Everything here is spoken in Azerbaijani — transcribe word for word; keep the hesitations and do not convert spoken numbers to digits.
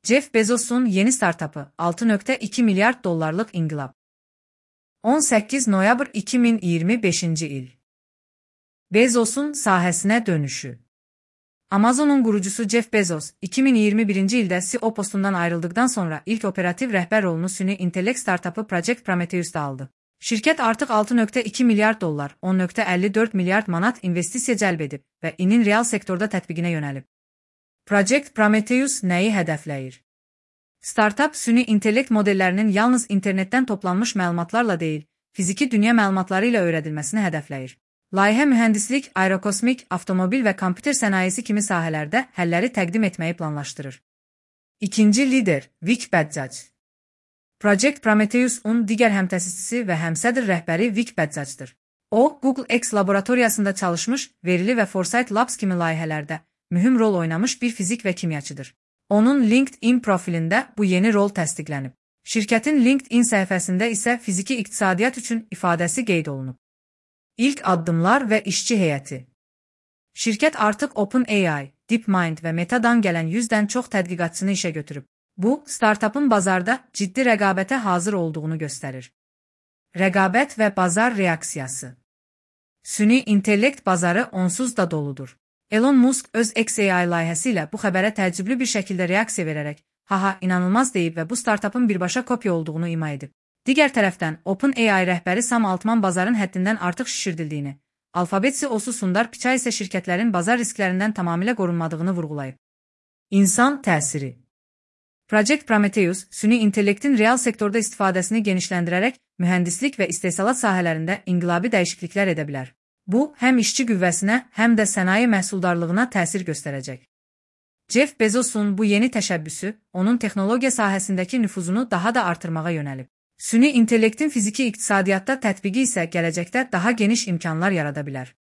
Jeff Bezos'un yeni startupı altı nokta iki milyar dollarlık inqilab. on səkkiz noyabr iki min iyirmi beşinci il. Bezos'un sahəsinə dönüşü. Amazon'un qurucusu Jeff Bezos, iki min iyirmi birinci ildə C E O postundan ayrıldıqdan sonra ilk operativ rəhbər rolunu süni intellekt startupı Project Prometheus'da aldı. Şirkət artıq altı nokta iki milyar dollar, on nokta əlli dörd milyard manat investisiya cəlb edib və inin real sektorda tətbiqinə yönəlib. Project Prometheus nəyi hədəfləyir? Startup süni intellekt modellərinin yalnız internetdən toplanmış məlumatlarla deyil, fiziki dünya məlumatları ilə öyrədilməsini hədəfləyir. Layihə mühəndislik, aerokosmik, avtomobil və kompüter sənayesi kimi sahələrdə həlləri təqdim etməyi planlaşdırır. İkinci lider, Vic Bədzac. Project Prometheus-un digər həmtəsisçisi və həmsədr rəhbəri Vic Bədzacdır. O, Google X laboratoriyasında çalışmış, verili və Foresight Labs kimi layihələrdə mühüm rol oynamış bir fizik və kimyaçıdır. Onun LinkedIn profilində bu yeni rol təsdiqlənib. Şirkətin LinkedIn səhifəsində isə fiziki iqtisadiyyat üçün ifadəsi qeyd olunub. İlk addımlar və işçi heyəti. Şirkət artıq OpenAI, DeepMind və Meta'dan gələn yüzdən çox tədqiqatçını işə götürüb. Bu, startupın bazarda ciddi rəqabətə hazır olduğunu göstərir. Rəqabət və bazar reaksiyası. Süni intellekt bazarı onsuz da doludur. Elon Musk öz X A I layihəsi ilə bu xəbərə təəccüblü bir şəkildə reaksiya verərək, haha, inanılmaz deyib və bu startupın birbaşa kopya olduğunu ima edib. Digər tərəfdən, OpenAI rəhbəri Sam Altman bazarın həddindən artıq şişirdildiyini, Alphabet C E O-su Sundar Pichai isə şirkətlərin bazar risklərindən tamamilə qorunmadığını vurğulayıb. İnsan təsiri. Project Prometheus, süni intellektin real sektorda istifadəsini genişləndirərək mühəndislik və istehsalat sahələrində inqilabi dəyişikliklər edə bilər. Bu, həm işçi qüvvəsinə, həm də sənaye məhsuldarlığına təsir göstərəcək. Jeff Bezos'un bu yeni təşəbbüsü, onun texnologiya sahəsindəki nüfuzunu daha da artırmağa yönəlib. Süni intellektin fiziki iqtisadiyyatda tətbiqi isə gələcəkdə daha geniş imkanlar yarada bilər.